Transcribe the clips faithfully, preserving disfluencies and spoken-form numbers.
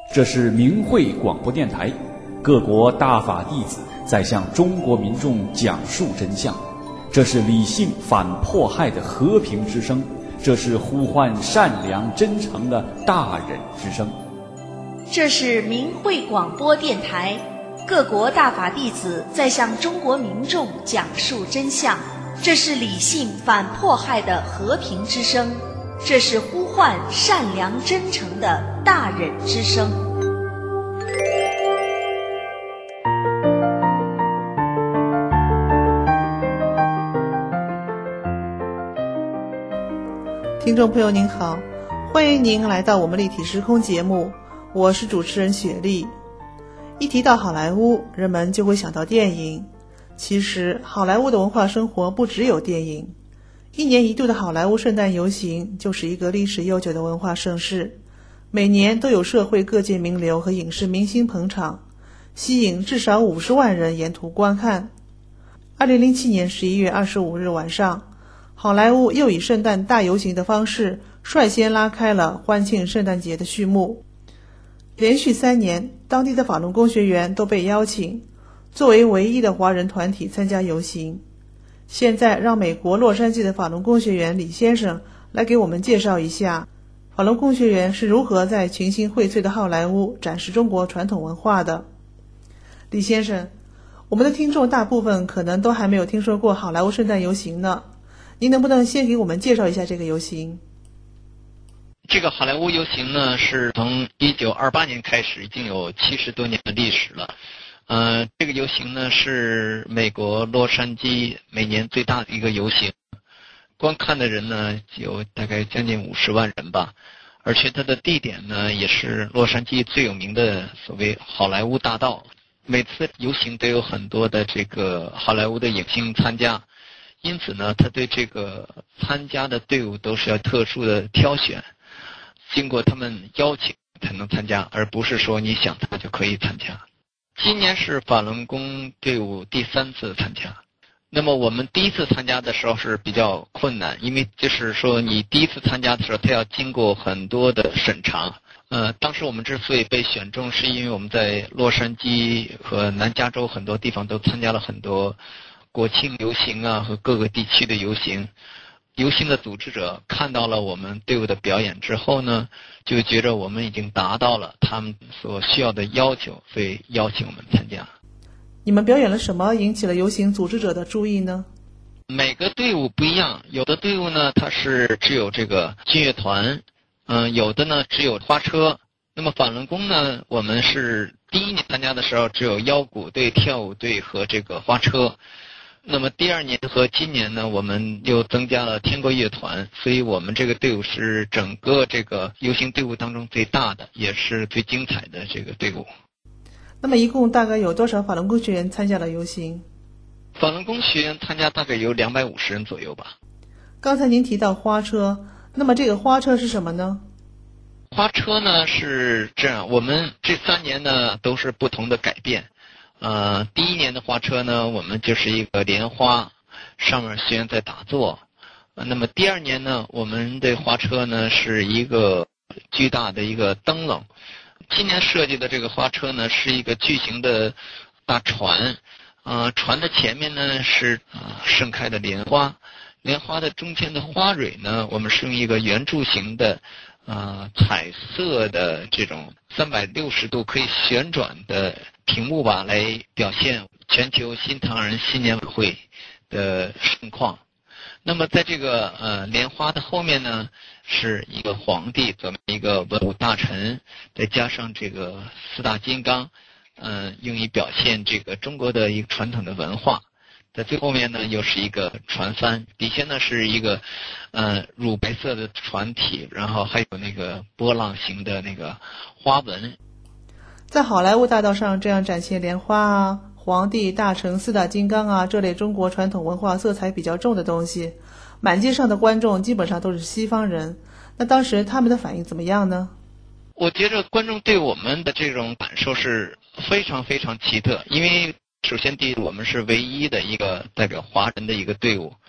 这是明慧广播电台，各国大法弟子在向中国民众讲述真相。这是理性反迫害的和平之声，这是呼唤善良真诚的大忍之声。 这是明慧广播电台，各国大法弟子在向中国民众讲述真相。这是理性反迫害的和平之声，这是呼唤善良真诚的大忍之声。 听众朋友您好，欢迎您来到我们立体时空节目，我是主持人雪莉。一提到好莱坞，人们就会想到电影。其实好莱坞的文化生活不只有电影，一年一度的好莱坞圣诞游行就是一个历史悠久的文化盛事，每年都有社会各界名流和影视明星捧场，吸引至少五十万人沿途观看。二零零七年十一月二十五日晚上，好莱坞又以圣诞大游行的方式率先拉开了欢庆圣诞节的序幕。连续三年，当地的法轮功学员都被邀请，作为唯一的华人团体参加游行。现在让美国洛杉矶的法轮功学员李先生来给我们介绍一下，法轮功学员是如何在群星荟萃的好莱坞展示中国传统文化的。李先生，我们的听众大部分可能都还没有听说过好莱坞圣诞游行呢，您能不能先给我们介绍一下这个游行？ 这个好莱坞游行呢，是从一九二八年开始，已经有七十多年的历史了。呃，这个游行呢是美国洛杉矶每年最大的一个游行，观看的人呢有大概将近五十万人吧，而且它的地点呢也是洛杉矶最有名的所谓好莱坞大道。每次游行都有很多的这个好莱坞的影星参加，因此呢，他对这个参加的队伍都是要特殊的挑选，经过他们邀请才能参加，而不是说你想参加就可以参加。今年是法轮功队伍第三次参加，那么我们第一次参加的时候是比较困难，因为就是说你第一次参加的时候，他要经过很多的审查。呃，当时我们之所以被选中，是因为我们在洛杉矶和南加州很多地方都参加了很多国庆游行啊和各个地区的游行。游行的组织者看到了我们队伍的表演之后呢，就觉得我们已经达到了他们所需要的要求，所以邀请我们参加。 你们表演了什么引起了游行组织者的注意呢？ 每个队伍不一样，有的队伍呢它是只有这个军乐团，嗯、呃，有的呢只有花车。那么法轮功呢，我们是第一年参加的时候只有腰鼓队、跳舞队和这个花车。那么第二年和今年呢，我们又增加了天国乐团，所以我们这个队伍是整个这个游行队伍当中最大的，也是最精彩的这个队伍。 那么一共大概有多少法轮功学员参加了游行？ 法轮功学员参加大概有两百五十人左右吧。 刚才您提到花车，那么这个花车是什么呢？ 花车呢是这样，我们这三年呢都是不同的改变。呃，第一年的花车呢，我们就是一个莲花，上面学员在打坐。呃、那么第二年呢，我们的花车呢是一个巨大的一个灯笼。今年设计的这个花车呢是一个巨型的大船，呃，船的前面呢是呃盛开的莲花，莲花的中间的花蕊呢，我们是用一个圆柱形的呃彩色的这种三百六十度可以旋转的屏幕吧，来表现全球新唐人新年晚会的盛况。那么在这个呃莲花的后面呢，是一个皇帝，左边一个文武大臣，再加上这个四大金刚，嗯、呃，用以表现这个中国的一个传统的文化。在最后面呢，又是一个船帆，底下呢是一个呃乳白色的船体，然后还有那个波浪形的那个花纹。 在好莱坞大道上这样展现莲花啊、皇帝、大臣、四大金刚啊这类中国传统文化色彩比较重的东西，满街上的观众基本上都是西方人，那当时他们的反应怎么样呢？ 我觉得观众对我们的这种感受是非常非常奇特，因为首先第一，我们是唯一的一个代表华人的一个队伍，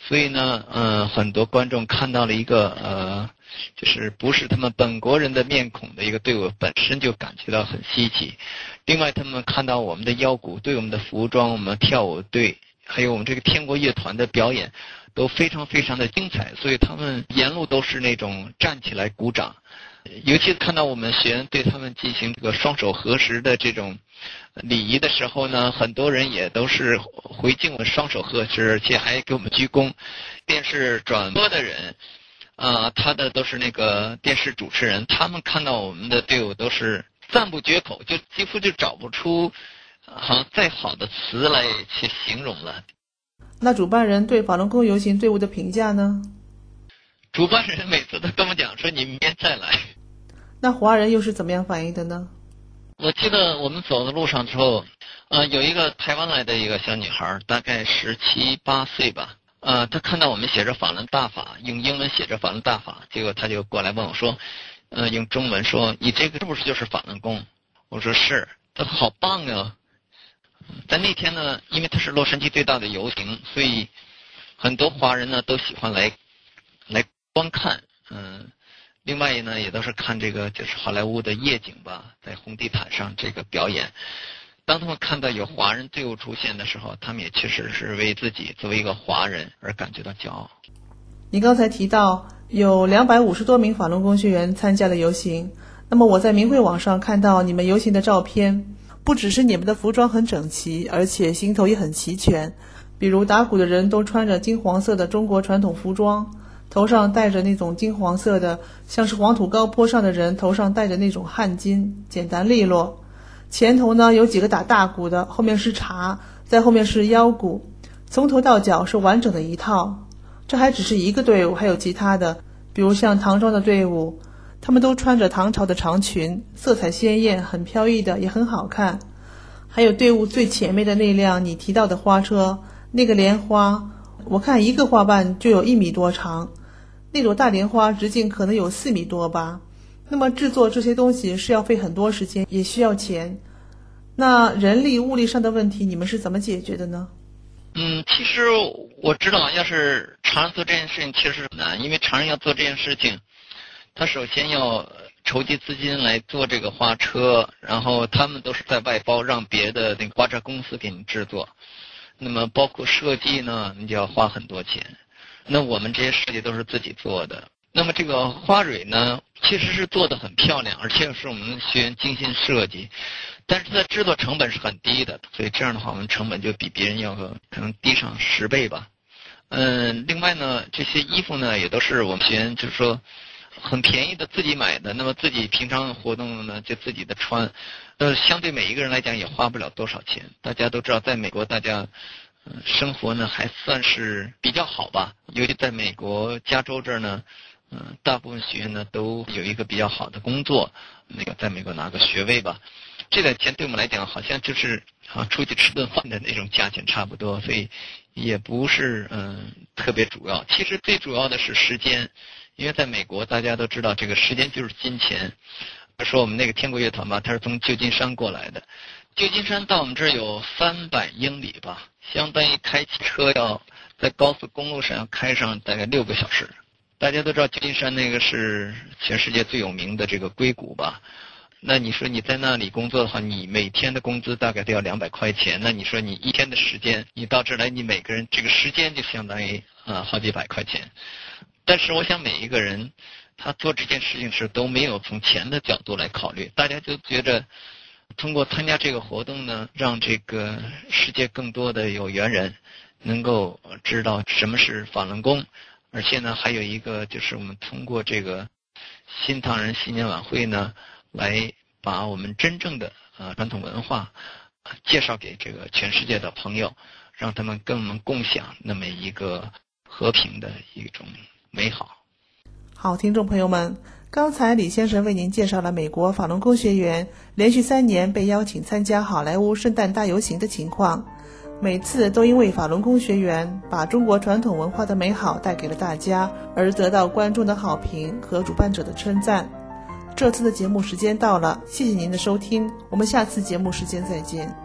所以呢，呃，很多观众看到了一个呃，就是不是他们本国人的面孔的一个队伍，本身就感觉到很稀奇。另外，他们看到我们的腰鼓队、我们的服装、我们跳舞队，还有我们这个天国乐团的表演，都非常非常的精彩，所以他们沿路都是那种站起来鼓掌。尤其看到我们学员对他们进行这个双手合十的这种礼仪的时候呢，很多人也都是回敬我们双手合十，而且还给我们鞠躬。电视转播的人啊、呃，他的都是那个电视主持人，他们看到我们的队伍都是赞不绝口，就几乎就找不出好像再好的词来去形容了。 那主办人对法轮功游行队伍的评价呢？ 主办人每次都跟我讲说你明天再来。 那华人又是怎么样反应的呢？ 我记得我们走的路上之后，呃，有一个台湾来的一个小女孩，大概十七八岁吧，呃，她看到我们写着法轮大法，用英文写着法轮大法，结果她就过来问我说，呃，用中文说你这个是不是就是法轮功？我说是。她说好棒啊！在那天呢，因为它是洛杉矶最大的游行，所以很多华人呢都喜欢来来观看，嗯，另外呢也都是看这个就是好莱坞的夜景吧，在红地毯上这个表演。当他们看到有华人队伍出现的时候，他们也确实是为自己作为一个华人而感觉到骄傲。 你刚才提到有两百五十多名法轮功学员参加了游行，那么我在明慧网上看到你们游行的照片，不只是你们的服装很整齐，而且行头也很齐全，比如打鼓的人都穿着金黄色的中国传统服装，头上戴着那种金黄色的，像是黄土高坡上的人头上戴着那种汗巾，简单利落。前头呢有几个打大鼓的，后面是茶，在后面是腰鼓，从头到脚是完整的一套。这还只是一个队伍，还有其他的，比如像唐庄的队伍，他们都穿着唐朝的长裙，色彩鲜艳，很飘逸的，也很好看。还有队伍最前面的那辆你提到的花车，那个莲花，我看一个花瓣就有一米多长，那朵大莲花直径可能有四米多吧。那么制作这些东西是要费很多时间，也需要钱。那人力物力上的问题你们是怎么解决的呢？ 嗯，其实我知道要是常人做这件事情其实很难，因为常人要做这件事情，他首先要筹集资金来做这个花车，然后他们都是在外包，让别的那个花车公司给你制作。那么包括设计呢，你就要花很多钱。那我们这些设计都是自己做的。那么这个花蕊呢，其实是做得很漂亮，而且是我们学员精心设计，但是它的制作成本是很低的，所以这样的话我们成本就比别人要可能低上十倍吧。嗯，另外呢，这些衣服呢也都是我们学员就是说很便宜的自己买的，那么自己平常活动呢就自己的穿，呃，相对每一个人来讲也花不了多少钱。大家都知道，在美国大家呃生活呢还算是比较好吧，尤其在美国加州这儿呢。嗯，大部分学员呢都有一个比较好的工作，那个在美国拿个学位吧，这点钱对我们来讲好像就是啊出去吃顿饭的那种价钱差不多，所以也不是嗯特别主要。其实最主要的是时间，因为在美国大家都知道这个时间就是金钱。说我们那个天国乐团吧，它是从旧金山过来的，旧金山到我们这儿有三百英里吧，相当于开汽车要在高速公路上要开上大概六个小时。大家都知道旧金山那个是全世界最有名的这个硅谷吧，那你说你在那里工作的话，你每天的工资大概都要两百块钱，那你说你一天的时间，你到这儿来，你每个人这个时间就相当于啊好几百块钱。但是我想每一个人他做这件事情时都没有从钱的角度来考虑，大家就觉得通过参加这个活动呢，让这个世界更多的有缘人能够知道什么是法轮功。而且呢，还有一个就是我们通过这个新唐人新年晚会呢，来把我们真正的呃传统文化介绍给这个全世界的朋友，让他们跟我们共享那么一个和平的一种美好。 好，听众朋友们，刚才李先生为您介绍了美国法轮功学员连续三年被邀请参加好莱坞圣诞大游行的情况。每次都因为法轮功学员把中国传统文化的美好带给了大家，而得到观众的好评和主办者的称赞。这次的节目时间到了，谢谢您的收听，我们下次节目时间再见。